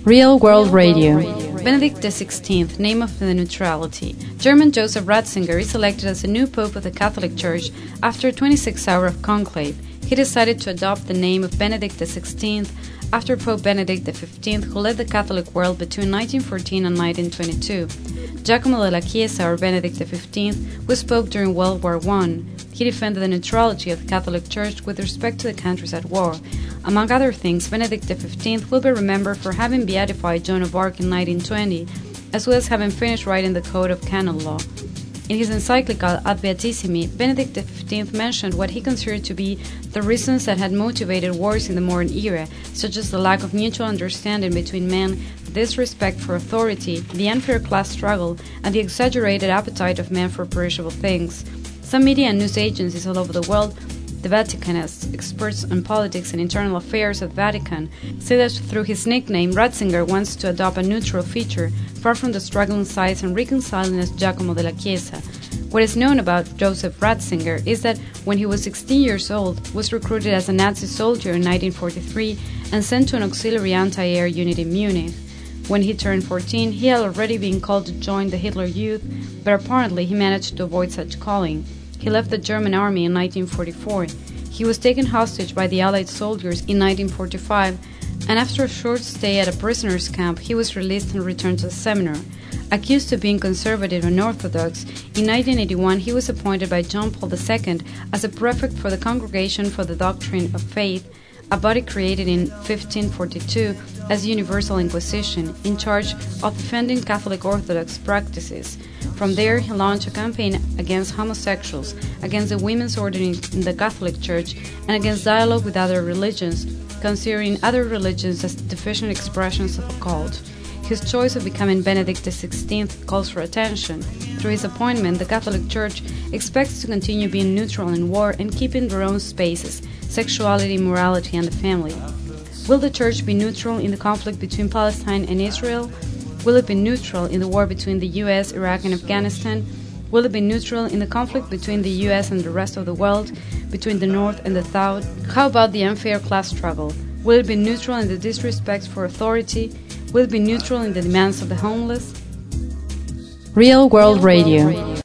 Real World Radio. Benedict XVI, name of the neutrality. German Joseph Ratzinger is elected as the new Pope of the Catholic Church after a 26-hour conclave. He decided to adopt the name of Benedict XVI after Pope Benedict XV, who led the Catholic world between 1914 and 1922. Giacomo della Chiesa, or Benedict XV, was Pope during World War I. He defended the neutrality of the Catholic Church with respect to the countries at war. Among other things, Benedict XV will be remembered for having beatified Joan of Arc in 1920, as well as having finished writing the Code of Canon Law. In his encyclical Ad Beatissimi, Benedict XV mentioned what he considered to be the reasons that had motivated wars in the modern era, such as the lack of mutual understanding between men, disrespect for authority, the unfair class struggle, and the exaggerated appetite of men for perishable things. Some media and news agencies all over the world, the Vaticanists, experts on politics and internal affairs at Vatican, say that through his nickname, Ratzinger wants to adopt a neutral feature, far from the struggling sides and reconciling as Giacomo della Chiesa. What is known about Joseph Ratzinger is that when he was 16 years old, was recruited as a Nazi soldier in 1943 and sent to an auxiliary anti-air unit in Munich. When he turned 14, he had already been called to join the Hitler Youth, but apparently he managed to avoid such calling. He left the German army in 1944. He was taken hostage by the Allied soldiers in 1945, and after a short stay at a prisoner's camp, he was released and returned to the seminar. Accused of being conservative and orthodox, in 1981 he was appointed by John Paul II as a prefect for the Congregation for the Doctrine of Faith, a body created in 1542 as the Universal Inquisition, in charge of defending Catholic Orthodox practices. From there, he launched a campaign against homosexuals, against the women's order in the Catholic Church, and against dialogue with other religions, considering other religions as deficient expressions of a cult. His choice of becoming Benedict XVI calls for attention. Through his appointment, the Catholic Church expects to continue being neutral in war and keeping their own spaces, sexuality, morality, and the family. Will the Church be neutral in the conflict between Palestine and Israel? Will it be neutral in the war between the US, Iraq, and Afghanistan? Will it be neutral in the conflict between the US and the rest of the world, between the North and the South? How about the unfair class struggle? Will it be neutral in the disrespect for authority? Will it be neutral in the demands of the homeless? Real World Radio.